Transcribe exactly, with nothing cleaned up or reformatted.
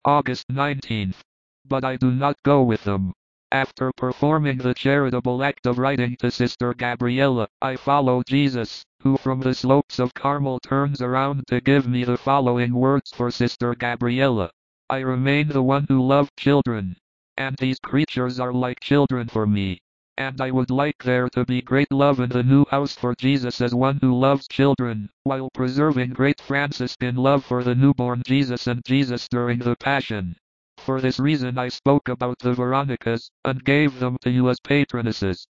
August nineteenth. But I do not go with them. After performing the charitable act of writing to Sister Gabriella, I follow Jesus, who from the slopes of Carmel turns around to give me the following words for Sister Gabriella. I remain the one who loved children, and these creatures are like children for me. And I would like there to be great love in the new house for Jesus as one who loves children, while preserving great Franciscan love for the newborn Jesus and Jesus during the Passion. For this reason I spoke about the Veronicas, and gave them to you as patronesses.